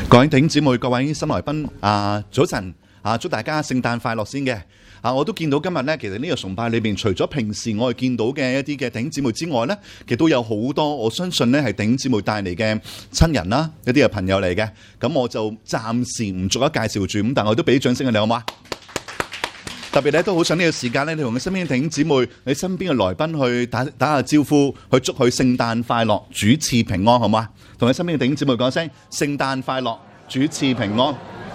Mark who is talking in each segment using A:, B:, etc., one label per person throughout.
A: 各位弟兄姊妹、各位新來賓，早晨，祝大家聖誕快樂先嘅。我都見到今日咧，其實呢個崇拜裏邊，除咗平時我哋見到嘅一啲嘅弟兄姊妹之外咧，其實都有好多我相信咧係弟兄姊妹帶嚟嘅親人啦，一啲嘅朋友嚟嘅。咁我就暫時唔逐一介紹住，咁但係我都俾啲掌聲你好嗎？特別咧都好想呢個時間咧，你同你身邊嘅弟兄姊妹、你身邊嘅來賓去打下招呼，去祝佢聖誕快樂、主賜平安，好嗎？同你身邊嘅弟兄姊妹講聲聖誕快樂、主賜平安。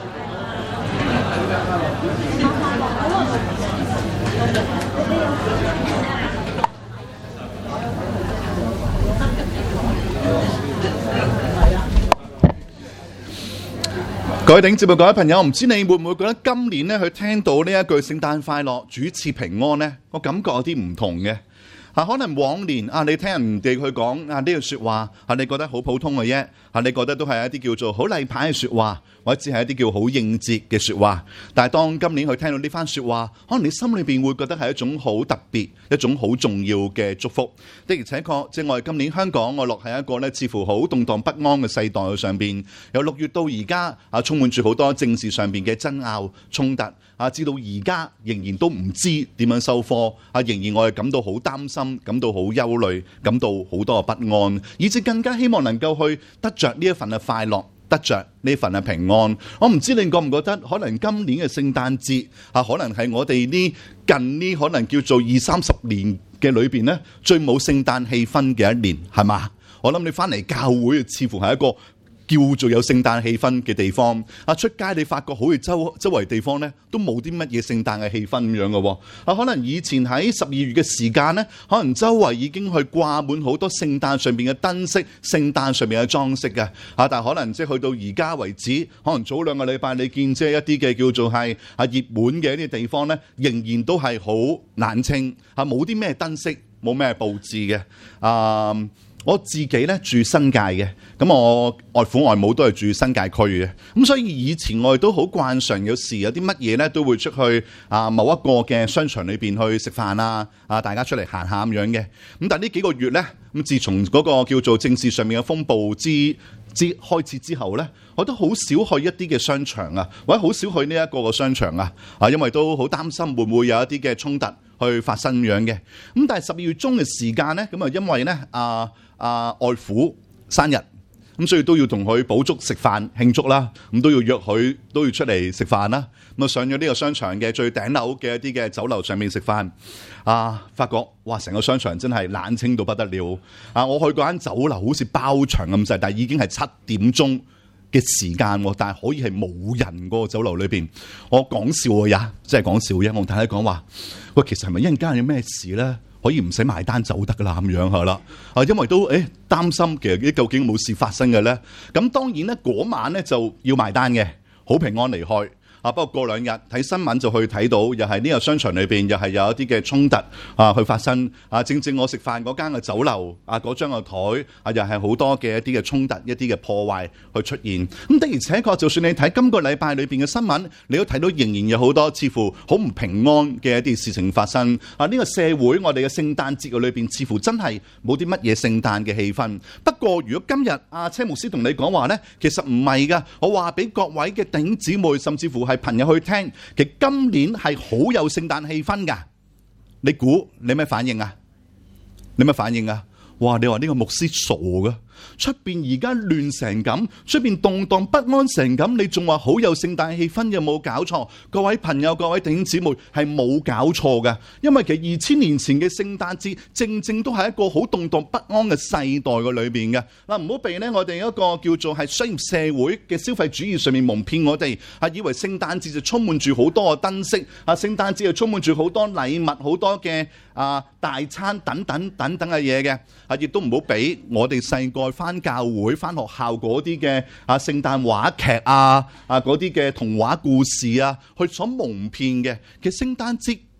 A: 各位弟兄姊妹、各位朋友，唔知你會唔會覺得今年咧去聽到呢一句聖誕快樂、主賜平安咧，個感覺有啲唔同嘅。可能往年你聽人哋去講呢句説話，你覺得好普通嘅啫，你覺得都係一啲叫做好例牌嘅説話，或者只係一啲叫好應節嘅説話。但係當今年去聽到呢番説話，可能你心裏邊會覺得係一種好特別、一種好重要嘅祝福。的而且確，即係我哋今年香港，我落喺一個咧似乎好動盪不安嘅世代上邊。由6月到而家充滿住好多政治上邊嘅爭拗衝突。至到而家仍然都唔知點樣收科，仍然我哋感到好擔心，感到好憂慮，感到好多嘅不安，以至更加希望能夠去得着呢一份嘅快樂，得着呢份嘅平安。我唔知你覺唔覺得，可能今年嘅聖誕節可能係我哋近呢可能叫做20-30年嘅裏邊咧，最冇聖誕氣氛嘅一年，係嘛？我諗你翻嚟教會，似乎係一個叫做有聖誕氣氛嘅地方。出街你發覺好似周圍地方咧都冇啲乜嘢聖誕嘅氣氛咁樣嘅。可能以前喺12月嘅時間咧，可能周圍已經去掛滿好多聖誕上邊嘅燈飾、聖誕上邊嘅裝飾嘅。但係可能即係去到而家為止，可能早2個禮拜你見即係一啲嘅叫做係熱門嘅一啲地方咧，仍然都係好冷清，冇啲咩燈飾，冇咩佈置嘅。我自己咧住新界嘅，咁我外父外母都係住新界區嘅，咁所以以前我哋都好慣常，有時有啲乜嘢咧都會出去某一個嘅商場裏邊去食飯大家出嚟行下咁樣嘅。咁但係呢幾個月咧，咁自從嗰個叫做政治上面嘅風暴之開始之後咧，我都好少去一啲嘅商場或者好少去呢一個嘅商場因為都好擔心會唔會有一啲嘅衝突去發生咁樣嘅。咁但係12月中嘅時間咧，咁因為咧外父生日，咁所以都要同佢補足食飯慶祝啦，咁都要約佢都要出嚟食飯啦。咁上咗呢個商場嘅最頂樓嘅一啲嘅酒樓上面食飯，發覺哇，成個商場真係冷清到不得了。我去嗰間酒樓好似包場咁細，但係已經係7點鐘嘅時間，但係可以係冇人嗰個酒樓裏邊。我講笑呀，真係講笑啫。我同大家講話，喂，其實係咪一陣間有咩事咧？可以唔使埋單走得噶啦，咁樣係啦。因為都擔心，其實究竟冇事發生嘅咧。咁當然咧，嗰晚咧就要埋單嘅，好平安離開。不過過2日睇新聞就去睇到，又係呢個商場裏邊又係有一啲嘅衝突去發生。正我食飯嗰間嘅酒樓嗰張嘅台又係好多嘅一啲嘅衝突、一啲嘅破壞去出現。咁的而且確，就算你睇今個禮拜裏邊嘅新聞，你都睇到仍然有好多似乎好唔平安嘅一啲事情發生。呢個社會，我哋嘅聖誕節嘅裏邊，似乎真係冇啲乜嘢聖誕嘅氣氛。不過如果今日車牧師同你講話呢，其實唔係噶。我話俾各位嘅弟兄姊妹，甚至乎係朋友去聽，其實今年係好有聖誕氣氛噶。你估你咩反應啊？你咩反應啊？哇！你話呢個牧師傻噶？出邊而家亂成咁，出邊動盪不安成咁，你仲話好有聖誕氣氛，有冇搞錯？各位朋友、各位弟兄姊妹，係冇搞錯嘅。因為其實2000年前嘅聖誕節，正正都係一個好動盪不安嘅世代嘅裏邊嘅。唔好被我哋一個叫做係商業社會嘅消費主義上面蒙騙我哋，以為聖誕節就充滿住好多嘅燈飾，聖誕節就充滿住好多禮物、好多嘅大餐等等嘅嘢嘅。亦都唔好俾我哋細個翻教會、翻學校嗰啲嘅聖誕話劇嗰啲嘅童話故事去所蒙騙嘅。其實聖誕節嘅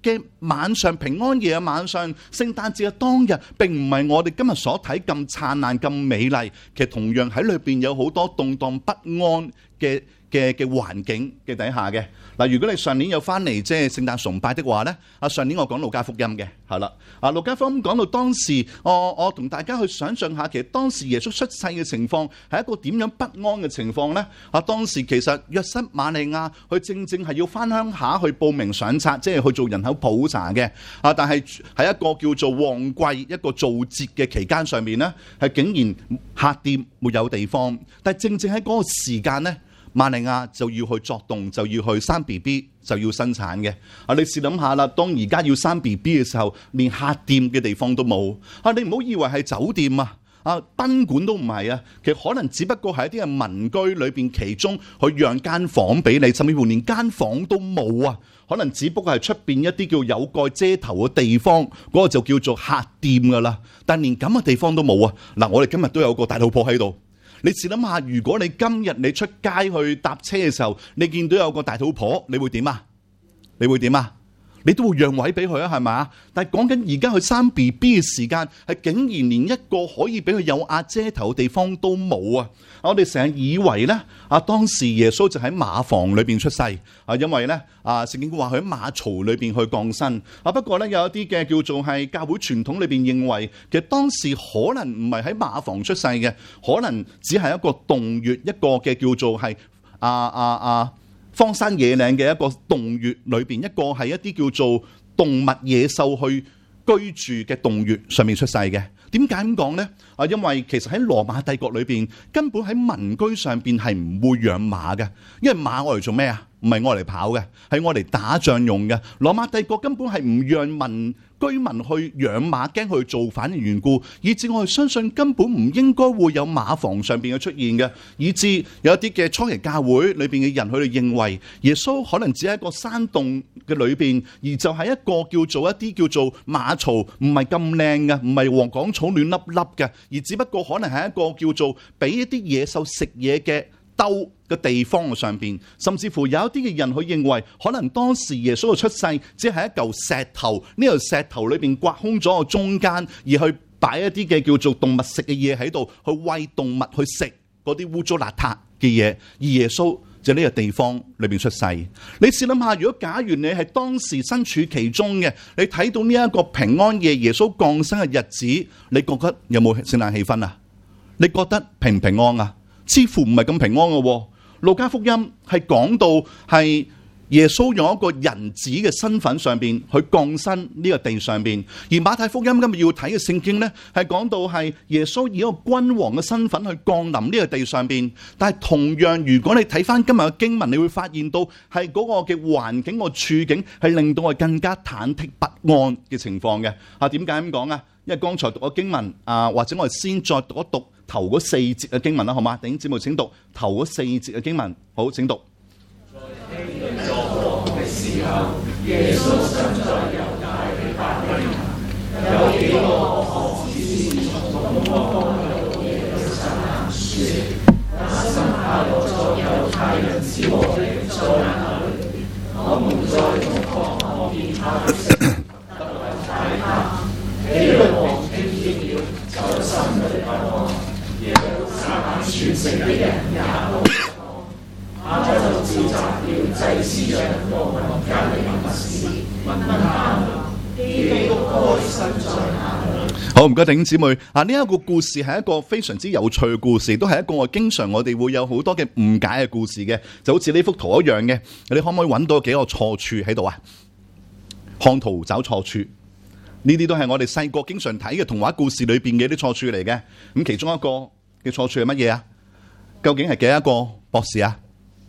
A: 晚上平安夜嘅晚上，聖誕節嘅當日，並唔係我哋今日所睇咁燦爛、咁美麗。其實同樣喺裏邊有好多動盪不安嘅環境嘅底下嘅。嗱，如果你上年有翻嚟即係聖誕崇拜的話咧，上年我講路加福音嘅，係啦，路加福音講到當時，我同大家去想像下，其實當時耶穌出世嘅情況係一個點樣不安嘅情況咧？當時其實約瑟瑪利亞佢正係要翻鄉下去報名上冊，即係去做人口普查嘅，但係喺一個叫做旺季、一個造節嘅期間上面咧，係竟然客店沒有地方，但係正喺嗰個時間咧，瑪利亞就要去作動，就要去生 BB， 就要生產嘅。你試諗下啦，當而家要生 BB 嘅時候，連客店嘅地方都冇。你唔好以為係酒店啊，賓館都唔係啊。其實可能只不過係一啲嘅民居裏邊其中去讓間房俾你，甚至乎連間房都冇啊。可能只不過係出邊一啲叫有蓋遮頭嘅地方，嗰個就叫做客店噶啦。但連咁嘅地方都冇啊。嗱，我哋今日都有個大老婆喺度。你試諗下，如果你今日你出街去搭車嘅時候，你見到有個大肚婆，你會點啊？你會點啊？你都會讓位俾佢啊，係咪啊？但係講緊而家佢生 BB 嘅時間，係竟然連一個可以俾佢有瓦遮頭嘅地方都冇啊！我哋成日以為咧，當時耶穌就喺馬房裏邊出世，因為咧聖經話佢喺馬槽裏邊去降生。不過咧有一啲嘅叫做係教會傳統裏邊認為，其實當時可能唔係喺馬房出世嘅，可能只係一個洞穴，一個嘅叫做係荒山野嶺嘅一個洞穴裏邊，一個係一啲叫做動物野獸去居住嘅洞穴上面出世嘅。點解咁講呢？因為其實喺羅馬帝國裏邊，根本喺民居上邊係唔會養馬嘅，因為馬我嚟做咩啊？唔係我嚟跑嘅，係我嚟打仗用嘅。羅馬帝國根本係唔讓居民去養馬，驚佢造反嘅緣故，以致我哋相信根本唔應該會有馬房上邊嘅出現嘅，以致有一啲嘅初期教會裏邊嘅人，佢哋認為耶穌可能只係一個山洞嘅裏邊，而就係一個叫做一啲叫做馬槽，唔係咁靚嘅，唔係黃廣草亂粒粒嘅，而只不過可能係一個叫做俾一啲野獸食嘢嘅兜嘅地方上邊，甚至乎有一啲嘅人佢認為，可能當時耶穌嘅出世只係一嚿石頭，呢嚿石頭裏邊刮空咗個中間，而去擺一啲嘅叫做動物食嘅嘢喺度，去餵動物去食嗰啲污糟邋遢嘅嘢，而耶穌就呢個地方裏邊出世。你試諗下，如果假如你係當時身處其中嘅，你睇到呢一個平安夜耶穌降生嘅日子，你覺得有冇聖誕氣氛啊？你覺得平唔平安啊？似乎唔係咁平安嘅。路加福音係講到係耶穌用一個人子嘅身份上邊去降生呢個地上邊，而馬太福音今日要睇嘅聖經呢，係講到係耶穌以一個君王嘅身份去降臨呢個地上邊。但係同樣，如果你睇翻今日嘅經文，你會發現到係嗰個嘅環境個處境係令到我更加忐忑不安嘅情況嘅。點解咁講啊？因為剛才讀嘅經文或者我哋先再讀一讀頭嗰4節嘅經文啦，好嘛？弟兄姊妹請讀頭嗰4節嘅經文。好，請讀。在希律作王嘅時候，耶穌生在猶大嘅伯利恆，有幾個學士從東方來到耶路撒冷說：那生下來作猶太人之王嘅在哪裏？我們在東方看見他的星，特為大他。希律王聽見了，就心裏不安。耶路撒冷全城的人也都不安。他就召集了祭司長和民間的文士，問他們：基督該生在哪裏？好，唔該弟兄姊妹。呢一個故事係一個非常之有趣嘅故事，都係一個經常我哋會有好多嘅誤解嘅故事嘅，就好似呢幅圖一樣嘅。你可唔可以揾到幾個錯處喺度啊？看圖找錯處。呢啲都係我哋細個經常睇嘅童話故事裏邊嘅啲錯處嚟嘅。咁其中一個嘅錯處係乜嘢啊？究竟係幾多個博士啊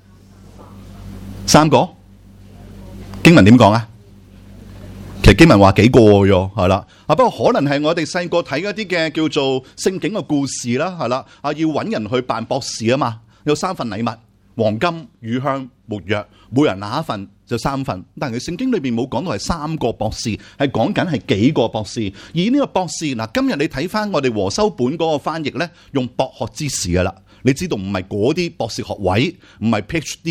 A: ？3個？經文點講啊？其實經文話幾個喎，係啦。不過可能係我哋細個睇一啲嘅叫做聖經嘅故事啦，係啦。要揾人去扮博士啊嘛，有3份禮物：黃金、乳香、沒藥，每人拿一份。就3份，但係聖經裏邊冇講到係3個博士，係講緊係幾個博士。而呢個博士嗱，今日你睇翻我哋和修本嗰個翻譯咧，用博學之士噶啦，你知道唔係嗰啲博士學位，唔係 PhD，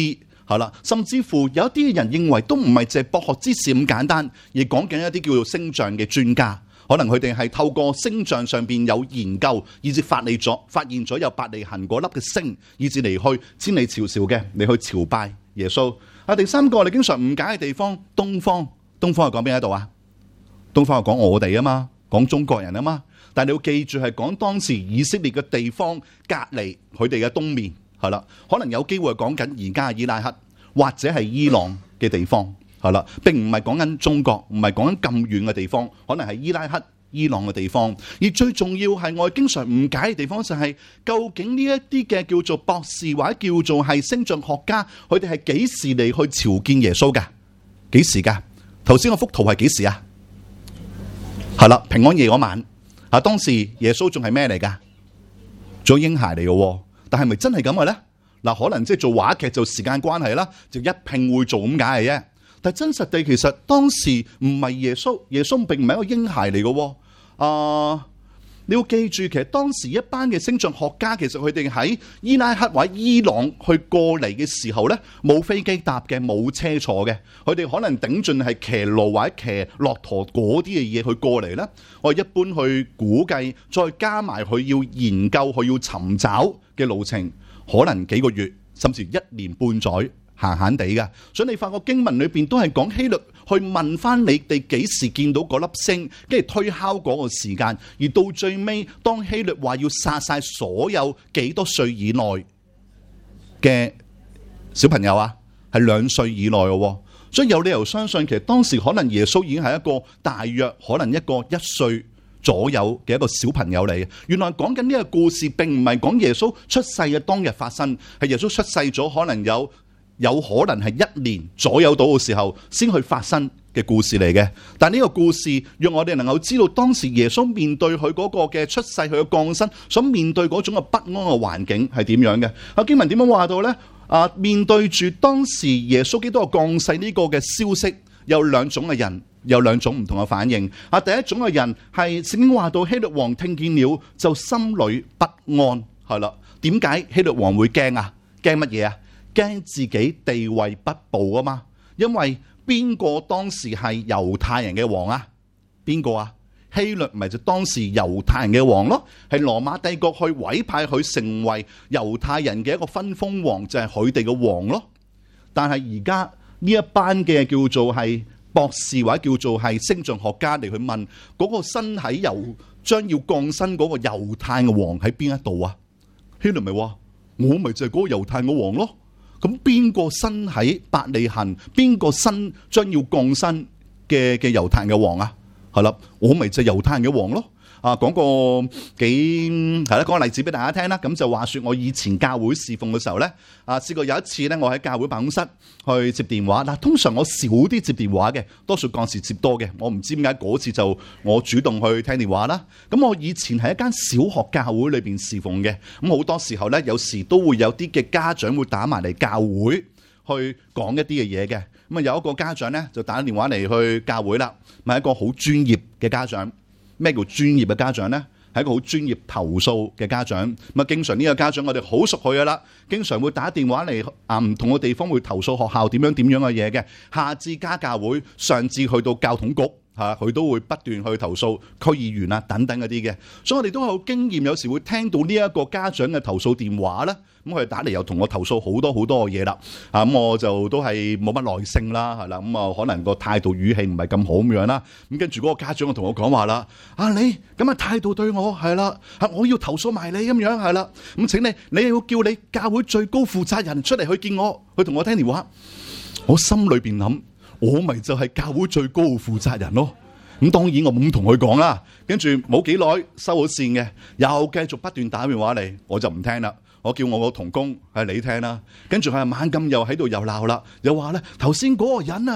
A: 係啦，甚至乎有一啲人認為都唔係淨係博學之士咁簡單，而講緊一啲叫做星象嘅專家，可能佢哋係透過星象上邊有研究，以至發現咗有伯利恆嗰粒嘅星，以至嚟去千里迢迢嘅嚟去朝拜耶穌。第三個我哋經常誤解嘅地方，東方係講邊一度啊？東方係講我哋啊嘛，講中國人啊嘛。但係你要記住係講當時以色列嘅地方隔離佢哋嘅東面，係啦，可能有機會係講緊而家嘅伊拉克或者係伊朗嘅地方，係啦，並唔係講緊中國，唔係講緊咁遠嘅地方，可能係伊拉克、伊朗嘅地方。而最重要係我哋經常誤解嘅地方就係，究竟呢一啲嘅叫做博士或者叫做係星象學家，佢哋係幾時嚟去朝見耶穌㗎？幾時㗎？頭先嗰幅圖係幾時啊？係啦，平安夜嗰晚。當時耶穌仲係咩嚟㗎？做嬰孩嚟嘅，但係咪真係咁嘅咧？可能即係做話劇就時間關係啦，就一拼會做咁解嘅啫。但係真實地其實當時唔係耶穌，耶穌並唔係一個嬰孩嚟嘅。你要記住，其實當時一班嘅星象學家，其實佢哋喺伊拉克或者伊朗去過嚟嘅時候咧，冇飛機搭嘅，冇車坐嘅，佢哋可能頂盡係騎驢或者騎駱駝嗰啲嘅嘢去過嚟咧。我哋一般去估計，再加埋佢要研究、佢要尋找嘅路程，可能幾個月，甚至1年半載。閒閒地嘅，所以你發覺經文裏邊都係講希律去問翻你哋幾時見到嗰粒星，跟住推敲嗰個時間，而到最尾當希律話要殺晒所有幾多歲以內嘅小朋友啊，係2歲以內嘅，所以有理由相信其實當時可能耶穌已經係一個大約可能一個1歲左右嘅一個小朋友嚟嘅。原來講緊呢個故事並唔係講耶穌出世嘅當日發生，係耶穌出世咗可能有可能係1年左右到嘅時候先去發生嘅故事嚟嘅。但呢個故事讓我哋能夠知道當時耶穌面對佢嗰個嘅出世，佢嘅降生所面對嗰種嘅不安嘅環境係點樣嘅。經文點樣話到呢？面對住當時耶穌基督降世呢個嘅消息，有2種嘅人，有2種唔同嘅反應。第一種嘅人係聖經話到希律王聽見了就心裏不安，係啦。點解希律王會驚啊？驚乜嘢啊？驚自己地位不保啊嘛，因為邊個當時係猶太人嘅王啊？邊個啊？希律咪就當時猶太人嘅王咯，係羅馬帝國去委派佢成為猶太人嘅一個分封王，就係佢哋嘅王咯。但係而家呢一班嘅叫做係博士或者叫做係星象學家嚟去問嗰個身體將要降生嗰個猶太嘅王喺邊一度啊？希律咪話我咪就係嗰個猶太嘅王咯。咁邊個生喺伯利恆？邊個生將要降生嘅猶太人嘅王啊？係啦，我咪就係猶太人嘅王咯。講個例子俾大家聽啦。咁就話說我以前教會侍奉嘅時候咧，試過有一次咧，我喺教會辦公室去接電話。通常我少啲接電話嘅，多數嗰時接多嘅。我唔知點解嗰次就我主動去聽電話啦。咁我以前喺一間小學教會裏邊侍奉嘅，咁好多時候咧，有時都會有啲嘅家長會打埋嚟教會去講一啲嘅嘢嘅。咁有一個家長咧就打電話嚟去教會啦，係一個好專業嘅家長。咩叫專業嘅家長呢？係一個好專業投訴嘅家長。經常呢個家長我哋好熟佢噶啦，經常會打電話嚟唔同嘅地方會投訴學校點樣嘅嘢嘅。下至家教會，上至去到教統局佢都會不斷去投訴區議員等等嗰啲嘅。所以我哋都有經驗，有時會聽到呢一個家長嘅投訴電話啦。咁佢打嚟又同我投訴好多嘅嘢啦。咁我就都係冇乜耐性啦，係啦。咁可能個態度語氣唔係咁好咁樣啦。咁跟住嗰個家長就同我講話啦：你咁嘅態度對我係啦，我要投訴埋你咁樣係啦。咁請你要叫你教會最高負責人出嚟去見我，去同我聽電話。我心裏邊諗，我咪就係教會最高負責人咯。咁當然我冇咁同佢講啦。跟住冇幾耐收好線嘅，又繼續不斷打電話嚟，我就唔聽啦。我叫我個同工係你聽啦，跟住佢猛咁又喺度又鬧啦，又話咧頭先嗰個人好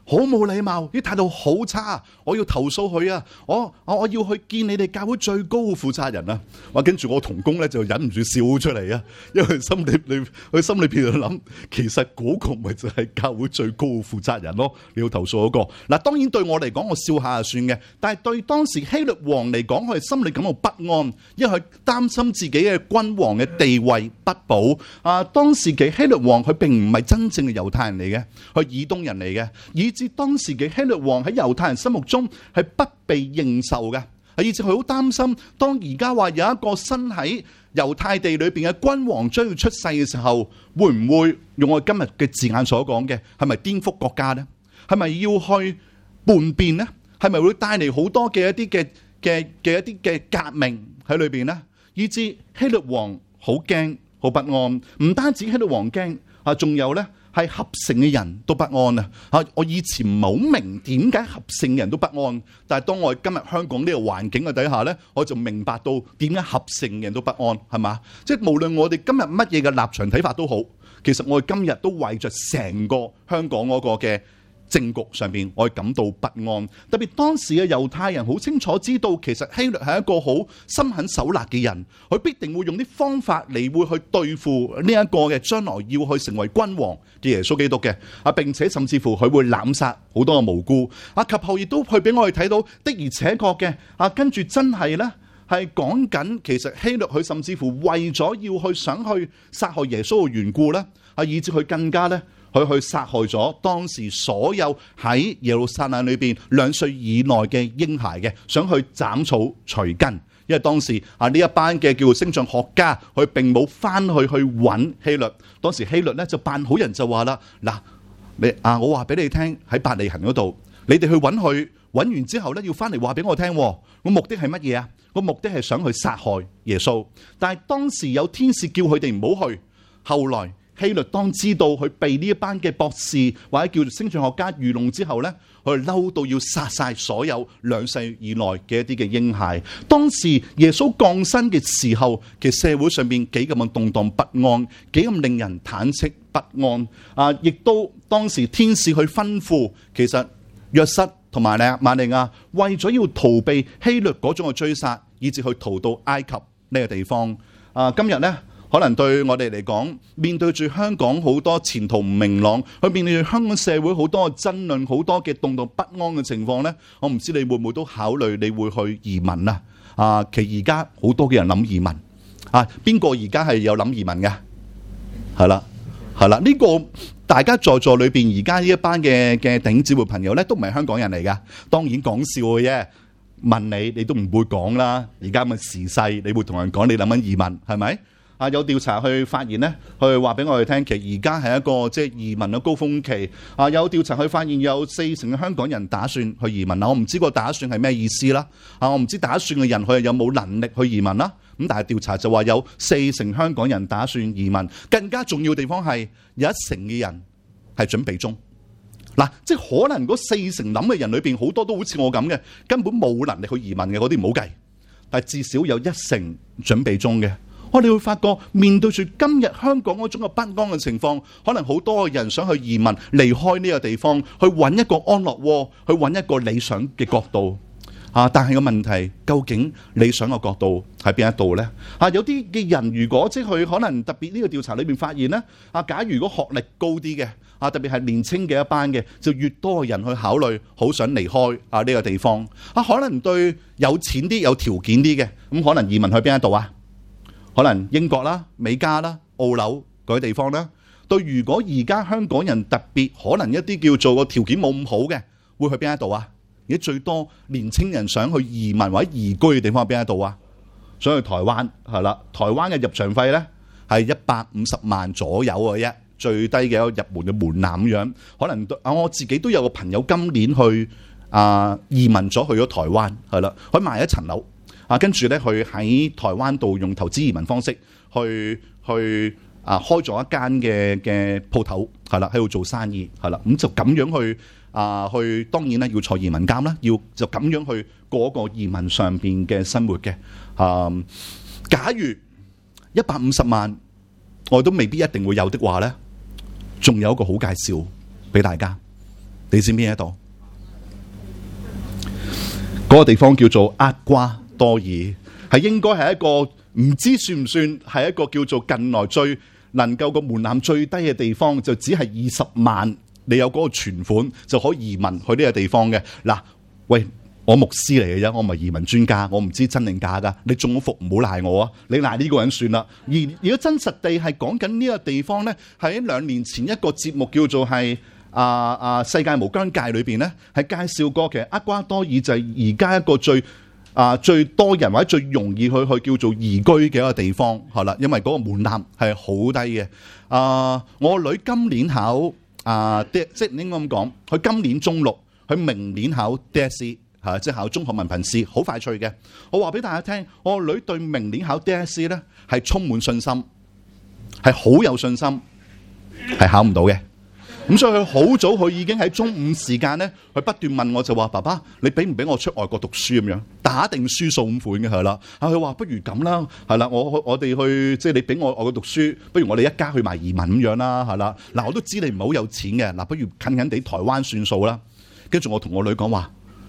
A: 好冇禮貌，啲態度好差，我要投訴佢啊！我要去見你哋教會最高負責人啊！跟住我同工咧就忍唔住笑出嚟啊，因為佢心裏邊就諗，其實嗰個咪就係教會最高負責人咯，你要投訴嗰個。嗱，當然對我嚟講，我笑下就算嘅，但係對當時希律王嚟講，佢係心裏感到不安，因為佢擔心自己嘅君王嘅地位不保。當時嘅希律王佢並唔係真正嘅猶太人嚟嘅，佢係以東人嚟嘅，以至當時嘅希律王喺猶太人心目中係不被認受嘅，以至佢好擔心，當而家話有一個身喺猶太地裏邊嘅君王將要出世嘅時候，會唔會用我今日嘅字眼所講嘅，係咪顛覆國家呢？係咪要去叛變呢？係咪會帶嚟好多嘅一啲嘅革命喺裏邊呢？以至希律王好驚好不安，唔單止希律王驚仲有呢係合城嘅人都不安啊！我以前唔係好明點解合城嘅人都不安，但係當我今日香港呢個環境嘅底下呢，我就明白到點解合城嘅人都不安，係嘛？即係無論我哋今日乜嘢嘅立場睇法都好，其實我哋今日都為着成個香港嗰個嘅政局上邊，我感到不安。特別當時嘅猶太人好清楚知道，其實希律係一個好心狠手辣嘅人，佢必定會用啲方法嚟會去對付呢一個嘅將來要去成為君王嘅耶穌基督嘅。並且甚至乎佢會濫殺好多嘅無辜。及後亦都去俾我哋睇到的而且確嘅。跟住真係呢，係講緊其實希律佢甚至乎為咗要去想去殺害耶穌嘅緣故呢，以至佢更加呢。佢去殺害咗當時所有喺耶路撒冷裏邊2歲以內嘅嬰孩嘅，想去斬草除根。因為當時呢一班嘅叫做星象學家，佢並冇翻去揾希律。當時希律咧就扮好人就話啦：嗱，我話俾你聽喺伯利恆嗰度，你哋去揾佢，揾完之後咧要翻嚟話俾我聽。我目的係乜嘢啊？我目的係想去殺害耶穌。但係當時有天使叫佢哋唔好去。後來希律當知道佢被呢一班嘅博士或者叫做星象學家愚弄之後呢，佢嬲到要殺晒所有2歲以內嘅一啲嘅嬰孩。當時耶穌降生嘅時候，其實社會上邊幾咁嘅動盪不安，幾咁令人忐忑不安。亦都當時天使去吩咐，其實約瑟同埋瑪利亞為咗要逃避希律嗰種嘅追殺，以至去逃到埃及呢個地方。今日呢，可能對我哋嚟講，面對住香港好多前途唔明朗，去面對住香港社會好多嘅爭論，好多嘅動盪不安嘅情況呢，我唔知你會唔會都考慮你會去移民啊？其實而家好多嘅人諗移民邊個而家係有諗移民嘅？係啦，呢個大家在座裏邊而家呢一班嘅頂姊妹朋友呢，都唔係香港人嚟噶，當然講笑嘅啫。問你都唔會講啦。而家咁嘅時勢，你會同人講你諗緊移民係咪？有調查去發現呢，去話俾我哋聽，其實而家係一個即係移民嘅高峰期。有調查去發現有40%嘅香港人打算去移民。我唔知個打算係咩意思啦。我唔知打算嘅人佢有冇能力去移民啦。咁但係調查就話有40%香港人打算移民。更加重要嘅地方係有1成嘅人係準備中。即係可能嗰40%諗嘅人裏邊，好多都好似我咁嘅，根本冇能力去移民嘅，嗰啲唔好計。但係至少有1成準備中嘅。我哋會發覺，面對住今日香港嗰種嘅不安嘅情況，可能好多人想去移民離開呢個地方，去揾一個安樂窩，去揾一個理想嘅國度。但係個問題，究竟理想嘅角度喺邊一度呢？有啲嘅人如果即係佢可能特別呢個調查裏面發現呢，假如如果學歷高啲嘅，特別係年青嘅一班嘅，就越多人去考慮，好想離開呢個地方。可能對有錢啲、有條件啲嘅，咁可能移民去邊一度啊？可能英國啦、美加啦、澳紐嗰啲地方啦。對，如果而家香港人特別可能一啲叫做個條件冇咁好嘅，會去邊一度啊？而家最多年青人想去移民或者移居嘅地方係邊一度啊？想去台灣係啦，台灣嘅入場費呢係150萬左右嘅啫，最低嘅一個入門嘅門檻咁樣。可能我自己都有個朋友今年去移民咗去咗台灣係啦，佢賣1層樓。跟住咧，佢喺台灣度用投資移民方式去開咗一間嘅鋪頭，係啦，喺度做生意，係啦，咁就咁樣去當然咧要坐移民監啦，要就咁樣去過一個移民上邊嘅生活嘅。假如150萬我都未必一定會有的話咧，仲有一個好介紹俾大家， 你知邊一度？嗰個地方叫做厄瓜多爾，係應該係一個唔知算唔算係一個叫做近來最能夠個門檻最低嘅地方，就只係20萬，你有嗰個存款就可以移民去呢個地方嘅。嗱，喂，我牧師嚟嘅啫，我唔係移民專家，我唔知真定假噶。你中咗伏唔好賴我啊，你賴呢個人算啦。而如果真實地係講緊呢個地方咧，係喺2年前一個節目叫做係世界無疆界裏邊咧，係介紹過其實厄瓜多爾就係而家一個最多人或者最容易去叫做移居嘅一個地方，係啦，因為嗰個門檻係好低嘅。我女今年考即係應該咁講，佢今年中六，佢明年考 DSE 即係考中學文憑試，好快脆嘅。我話俾大家聽，我女對明年考 DSE 咧係充滿信心，係好有信心，係考唔到嘅。咁所以佢好早，佢已經喺中午時間咧，佢不斷問我就話：爸爸，你俾唔俾我出外國讀書咁樣？打定輸數咁款嘅係啦。佢話不如咁啦，係啦，我哋去即係你俾我外國讀書，不如我哋一家去埋移民咁樣啦，係啦。嗱，我都知你唔係好有錢嘅，嗱，不如近近地台灣算數啦。跟住我同我女講話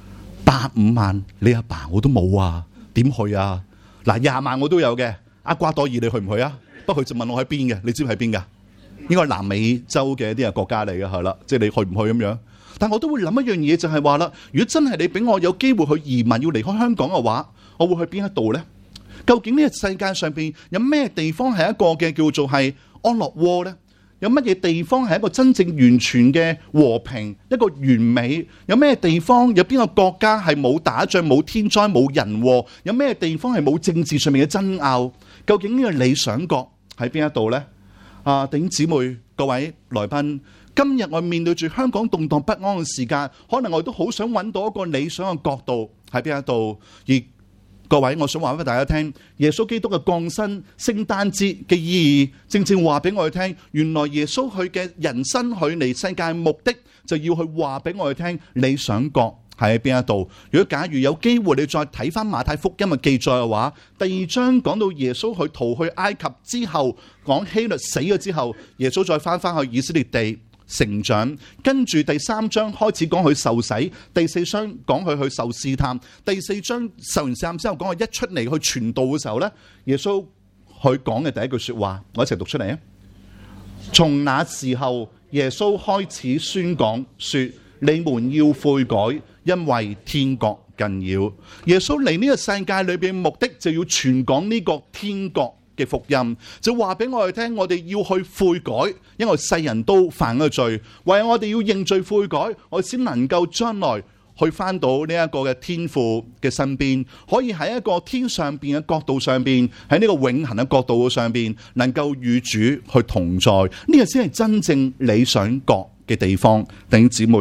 A: ：85萬，你阿爸我都冇啊，點去啊？嗱，20萬我都有嘅，厄瓜多爾你去唔去啊？不過佢就問我喺邊嘅，你知唔知喺邊㗎？應該係南美洲嘅一啲國家嚟嘅，係啦，即係你去唔去咁樣？但我都會諗一樣嘢，就係話啦，如果真係你俾我有機會去移民，要離開香港嘅話，我會去邊一度呢？究竟呢個世界上邊有咩地方係一個嘅叫做係安樂窩呢？有乜嘢地方係一個真正完全嘅和平，一個完美？有咩地方有邊個國家係冇打仗、冇天災、冇人禍？有咩地方係冇政治上面嘅爭拗？究竟呢個理想國喺邊一度呢？弟兄姊妹、各位來賓，今日我面對住香港動盪不安嘅時間，可能我都好想揾到一個理想嘅角度喺邊一度。而各位，我想話俾大家聽，耶穌基督嘅降生、聖誕節嘅意義，正正話俾我哋聽，原來耶穌佢嘅人生、佢嚟世界目的，就要去話俾我哋聽理想國喺邊一度。如果假如有機會你再睇翻馬太福音嘅記載嘅話，第2章講到耶穌去逃去埃及之後，講希律死咗之後，耶穌再翻去以色列地成長，跟住第3章開始講佢受洗，第4章講佢去受試探，第4章受完試探之後講佢一出嚟去傳道嘅時候呢，耶穌佢講嘅第一句說話，我一齊讀出嚟啊！從那時候，耶穌開始宣講說：你們要悔改，因為天國近了。耶穌嚟呢個世界裏邊目的就要傳講呢個天國嘅福音，就話俾我哋聽，我哋要去悔改，因為世人都犯咗罪，為我哋要認罪悔改，我哋先能夠將來去翻到呢一個嘅天父嘅身邊，可以喺一個天上邊嘅角度上邊，喺呢個永恆嘅角度上邊，能夠與主去同在，呢個先係真正理想國嘅地方。弟兄姊妹，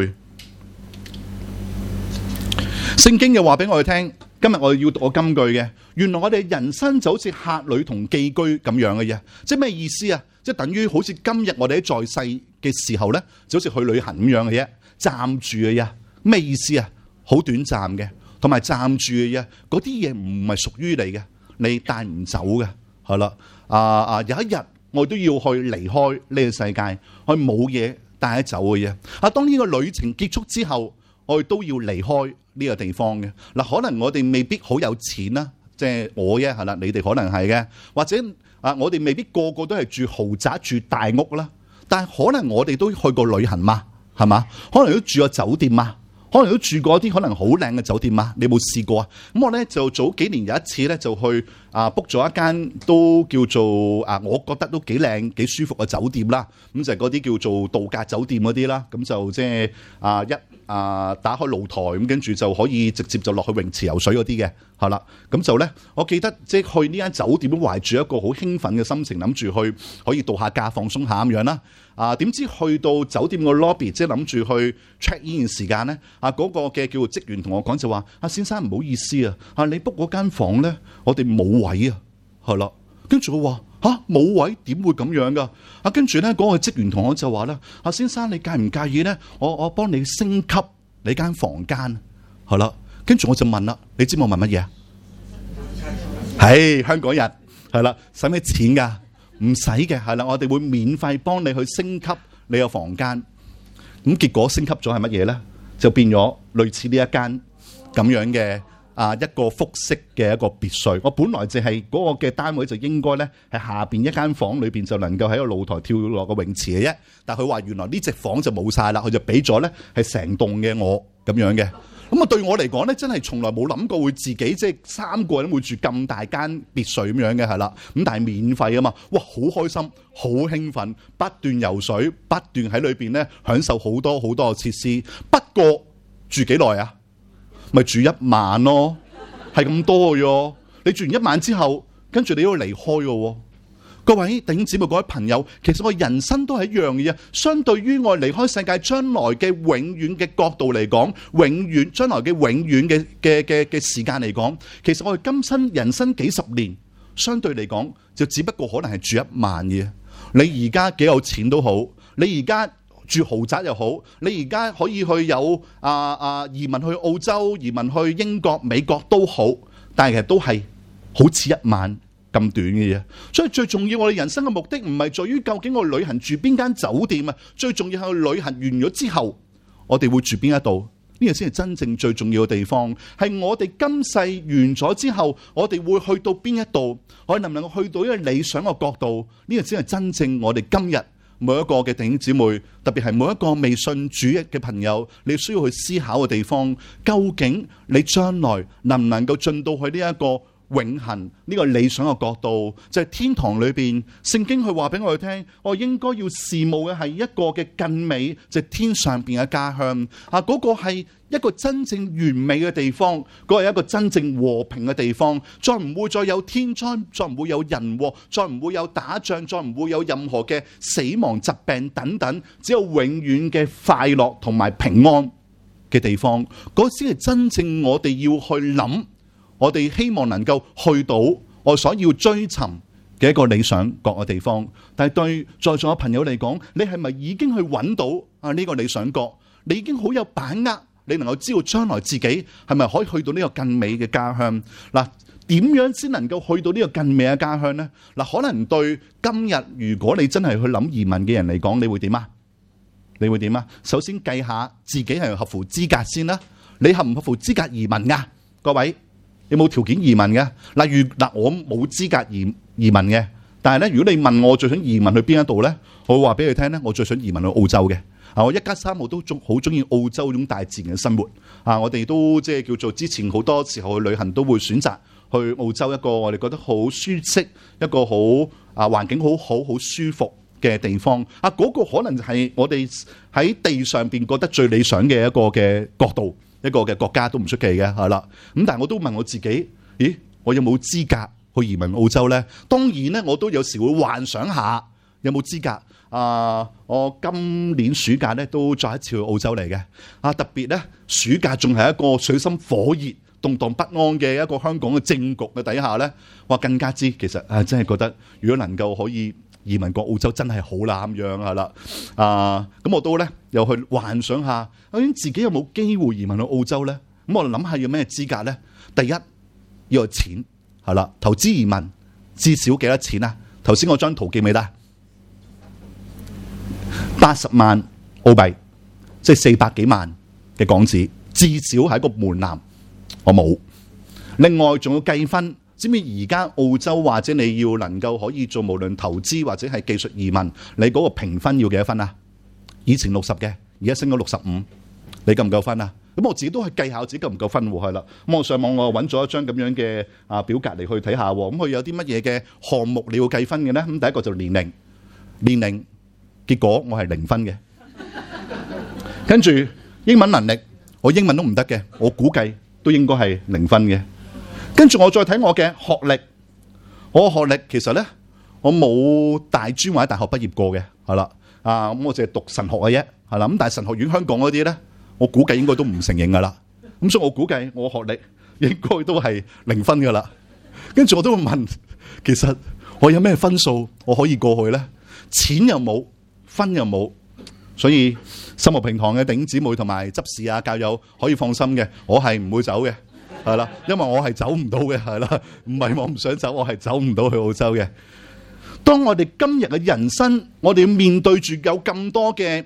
A: 聖經又話俾我哋聽，今日我哋要讀個金句嘅，原來我哋人生就好似客旅同寄居咁樣嘅啫，即係咩意思啊？即係等於好似今日我哋喺在世嘅時候咧，就好似去旅行咁樣嘅啫，暫住嘅啫。咩意思啊？好短暫嘅，同埋暫住嘅啫，嗰啲嘢唔係屬於你嘅，你帶唔走嘅，係啦。有一日我都要去離開呢個世界，我冇嘢帶得走嘅啫。當呢個旅程結束之後，我哋都要離開呢個地方嘅。嗱，可能我哋未必好有錢啦，即係我啫，係啦，你哋可能係嘅，或者我哋未必個個都係住豪宅住大屋啦，但係可能我哋都去過旅行嘛，係嘛？可能都住過酒店嘛，可能都住過啲可能好靚嘅酒店嘛，你有冇試過啊？咁我咧就早幾年有一次咧就去book 咗一間都叫做我覺得都幾靚幾舒服嘅酒店啦，咁就係嗰啲叫做度假酒店嗰啲啦，咁就即係打開露台咁，跟住就可以直接就落去泳池游水嗰啲嘅，係啦。咁就咧，我記得即係去呢間酒店都懷住一個好興奮嘅心情，諗住去可以度下假放鬆下咁樣啦。點知去到酒店個 lobby， 即係諗住去 check in 嘅時間咧，嗰個嘅叫做職員同我講就話：先生唔好意思啊，你 book 嗰間房咧，我哋冇位啊，係啦。跟住我話冇位點會咁樣噶？跟住咧嗰個職員同我就話咧：先生你介唔介意咧？我幫你升級你間房間，係啦。跟住我就問啦，你知我問乜嘢啊？係香港人，係啦，使咩錢噶？唔使嘅，係啦，我哋會免費幫你去升級你個房間。 咁結果升級咗係乜嘢呢？就變咗類似呢一間咁樣嘅一個複式嘅一個別墅。我本來就係嗰個嘅單位就應該呢係下邊一間房裏邊就能夠喺個露台跳落個泳池嘅啫。但係佢話原來呢隻房就冇晒啦，佢就俾咗呢係成棟嘅我咁樣嘅。咁啊對我嚟講呢，真係從來冇諗過會自己即係3個人會住咁大間別墅咁樣嘅，係啦。咁但係免費啊嘛，哇好開心，好興奮，不斷游水，不斷喺裏邊呢享受好多好多嘅設施。不過住幾耐啊？咪住1晚咯，係咁多嘅喎。你住完1晚之後，跟住你都要離開嘅喎。各位弟兄姊妹、各位朋友，其實我人生都係一樣嘅嘢。相對於我離開世界將來嘅永遠嘅角度嚟講，永遠將來嘅永遠嘅時間嚟講，其實我哋今生人生幾十年，相對嚟講就只不過可能係住1晚嘅。你而家幾有錢都好，你而家住豪宅又好，你而家可以去有移民去澳洲、移民去英國、美國都好，但係其實都係好似1晚咁短嘅嘢。所以最重要，我哋人生嘅目的唔係在於究竟我旅行住邊間酒店啊，最重要係旅行完咗之後，我哋會住邊一度，呢個先係真正最重要嘅地方。係我哋今世完咗之後，我哋會去到邊一度，我哋能唔能夠去到一個理想嘅角度，呢個先係真正我哋今日每一個嘅弟兄姊妹，特別係每一個未信主嘅朋友，你需要去思考嘅地方，究竟你將來能唔能夠進到去呢一個永恆呢個理想嘅角度，就係天堂裏邊，聖經佢話俾我哋聽，我應該要羨慕嘅係一個嘅更美，就係天上邊嘅家鄉啊！嗰個係一個真正完美嘅地方，嗰個係一個真正和平嘅地方，再唔會再有天災，再唔會有人禍，再唔會有打仗，再唔會有任何嘅死亡、疾病等等，只有永遠嘅快樂同埋平安嘅地方。嗰先係真正我哋要去諗，我哋希望能夠去到我所要追尋嘅一個理想國嘅地方。但係對在座嘅朋友嚟講，你係咪已經去揾到呢個理想國？你已經好有把握，你能夠知道將來自己係咪可以去到呢個更美嘅家鄉？嗱，點樣先能夠去到呢個更美嘅家鄉呢？嗱，可能對今日如果你真係去諗移民嘅人嚟講，你會點啊？你會點啊？首先計下自己係合乎資格先啦。你合唔合乎資格移民噶？各位？有冇條件移民嘅？例如我冇資格移民嘅，但係咧，如果你問我最想移民去邊一度咧，我會話俾你聽咧，我最想移民去澳洲嘅。我一家3口都好中意澳洲嗰種大自然嘅生活。我哋都即係叫做之前好多時候去旅行都會選擇去澳洲一個我哋覺得好舒適、一個好環境好好、好舒服嘅地方。嗰個可能係我哋喺地上邊覺得最理想嘅一個嘅角度。一個嘅國家都唔出奇嘅，係啦。咁但係我都問我自己，咦，我有冇資格去移民澳洲呢？當然呢，我都有時會幻想下有冇資格。我今年暑假呢都再一次去澳洲嚟嘅。特別呢，暑假仲係一個水深火熱、動盪不安嘅一個香港嘅政局嘅底下呢，話更加之其實真係覺得，如果能夠可以移民過澳洲真係好啦咁樣係啦。咁我都咧又去幻想下，究竟自己有冇機會移民去澳洲咧？咁我諗下要咩資格咧？第一要有錢係啦，投資移民至少幾多錢啊？頭先我張圖記唔記得？80萬澳幣，即係400幾萬嘅港紙，至少係一個門檻。我冇。另外仲要計分。知唔知而家澳洲或者你要能夠可以做無論投資或者係技術移民，你嗰個評分要幾多分啊？以前60嘅，而家升咗65，你夠唔夠分啊？咁我自己都係計下我自己夠唔夠分喎，係啦。咁我上網我揾咗一張咁樣嘅表格嚟去睇下，咁佢有啲乜嘢嘅項目你要計分嘅咧？咁第一個就年齡，結果我係0分嘅。跟住英文能力，我英文都唔得嘅，我估計都應該係0分嘅。跟住我再睇我嘅學歷，我嘅學歷其實咧，我冇大專或者大學畢業過嘅，係啦，咁我淨係讀神學嘅啫，係啦，咁但係神學院香港嗰啲咧，我估計應該都唔承認噶啦，咁所以我估計我學歷應該都係0分噶啦。跟住我都會問，其實我有咩分數我可以過去咧？錢又冇，分又冇，所以心學平堂嘅弟兄姊妹同埋執事教友可以放心嘅，我係唔會走嘅。係啦，因為我係走唔到嘅，係啦，唔係我唔想走，我係走唔到去澳洲嘅。當我哋今日嘅人生，我哋要面對住有咁多嘅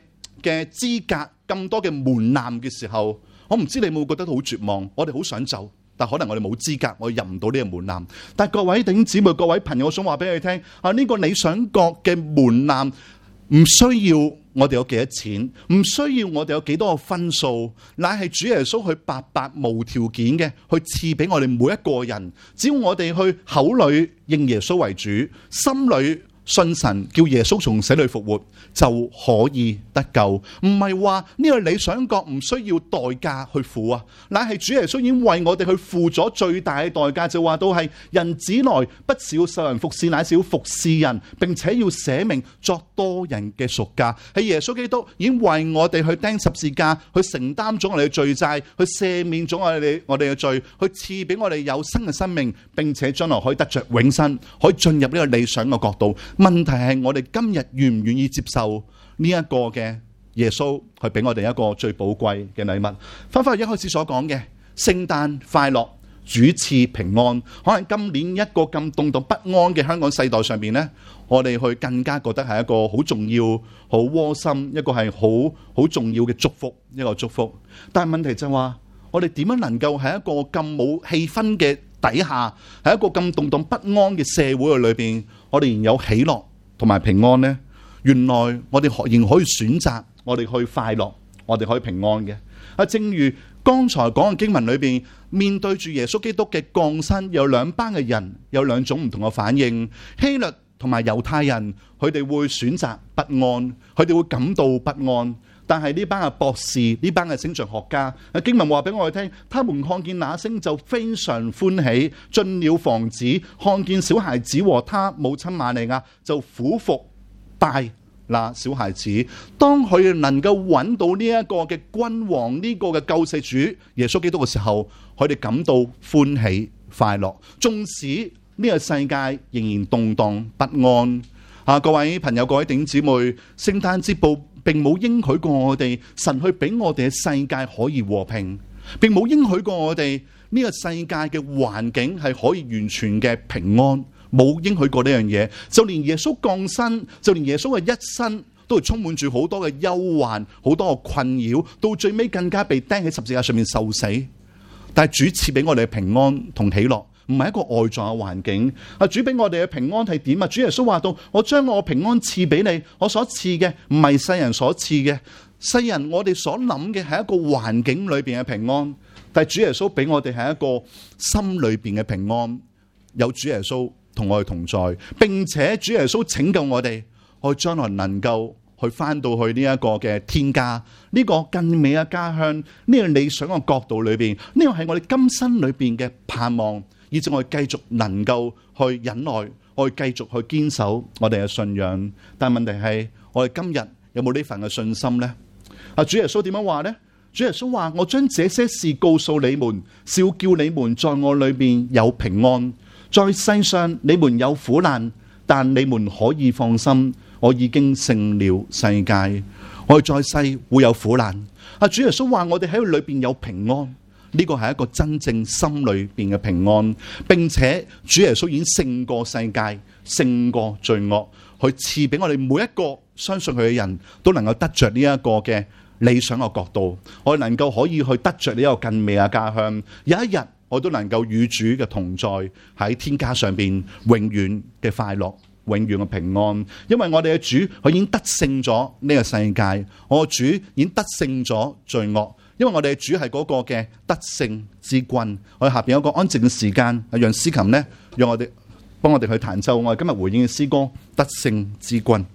A: 嘅資格、咁多嘅門檻嘅時候，我唔知你有冇覺得好絕望？我哋好想走，但可能我哋冇資格，我入唔到呢個門檻。但各位弟兄姊妹、各位朋友，我想話俾你聽，呢個理想國嘅門檻唔需要我哋有幾多錢，唔需要我哋有幾多個分數，乃係主耶穌去白白無條件嘅去賜俾我哋每一個人。只要我哋去口裏認耶穌為主，心裏信神叫耶穌從死裏復活，就可以得救。唔係話呢個理想國唔需要代價去付啊，乃係主耶穌已經為我哋去付咗最大嘅代價，就話到係人子來不是要受人服侍，乃是要服侍人，並且要捨命作多人嘅贖價。係耶穌基督已經為我哋去釘十字架，去承擔咗我哋嘅罪債，去赦免咗我哋嘅罪，去賜俾我哋有新嘅生命，並且將來可以得着永生，可以進入呢個理想嘅國度。問題係我哋今日願唔願意接受呢一個嘅耶穌去俾我哋一個最寶貴嘅禮物？翻返去一開始所講嘅聖誕快樂，主賜平安。可能今年一個咁動盪不安嘅香港世代上邊呢，我哋去更加覺得係一個好重要、好窩心，一個係好重要嘅祝福，一個祝福。但係問題就係話，我哋點樣能夠喺一個咁冇氣氛嘅底下，喺一個咁動盪不安嘅社會嘅裏邊，我哋仍有喜樂同埋平安呢？原來我哋仍可以選擇，我哋去快樂，我哋可以平安嘅。正如剛才講嘅經文裏邊，面對住耶穌基督嘅降生，有兩班嘅人，有兩種唔同嘅反應。希律同埋猶太人，佢哋會選擇不安，佢哋會感到不安。但係呢班嘅博士，呢班嘅星象學家，經文話俾我哋聽，他們看見那星就非常歡喜，進了房子，看見小孩子和他母親瑪利亞，就俯伏拜那小孩子。當佢哋能夠揾到呢一個嘅君王，呢個嘅救世主耶穌基督嘅時候，佢哋感到歡喜快樂。縱使呢個世界仍然動盪不安。各位朋友、各位弟兄姊妹，聖誕節報並冇應許過我哋神去俾我哋嘅世界可以和平，並冇應許過我哋呢個世界嘅環境係可以完全嘅平安，冇應許過呢樣嘢。就連耶穌降生，就連耶穌嘅一生都係充滿住好多嘅憂患，好多嘅困擾，到最尾更加被釘喺十字架上面受死。但係主賜俾我哋嘅平安同喜樂，唔係一個外在嘅環境。主俾我哋嘅平安係點啊？主耶穌話到：我將我平安賜俾你，我所賜嘅唔係世人所賜嘅。世人我哋所諗嘅係一個環境裏邊嘅平安，但係主耶穌俾我哋係一個心裏邊嘅平安。有主耶穌同我哋同在，並且主耶穌拯救我哋，我哋將來能夠去翻到去呢一個嘅天家，呢個更美嘅家鄉，呢個理想嘅角度裏邊，呢個係我哋今生裏邊嘅盼望。以至我哋繼續能夠去忍耐，我哋繼續去堅守我哋嘅信仰。但係問題係，我哋今日有冇呢份嘅信心呢？主耶穌點樣話呢？主耶穌話：我將這些事告訴你們，是要叫你們在我裏面有平安。在世上你們有苦難，但你們可以放心，我已經勝了世界。我哋在世會有苦難。主耶穌話：我哋喺佢裏邊有平安。呢個係一個真正心裏邊嘅平安，並且主耶穌已經勝過世界，勝過罪惡，去賜俾我哋每一個相信佢嘅人都能夠得着呢一個嘅理想嘅國度，我哋能夠可以去得着呢一個更美嘅家鄉。有一日我都能夠與主嘅同在喺天家上邊，永遠嘅快樂，永遠嘅平安。因為我哋嘅主佢已經得勝咗呢個世界，我嘅主已經得勝咗罪惡。因為我哋嘅主係嗰個嘅得勝之君。我哋下邊有個安靜嘅時間，讓司琴呢，讓我哋幫我哋去彈奏我哋今日回應嘅詩歌《得勝之君》。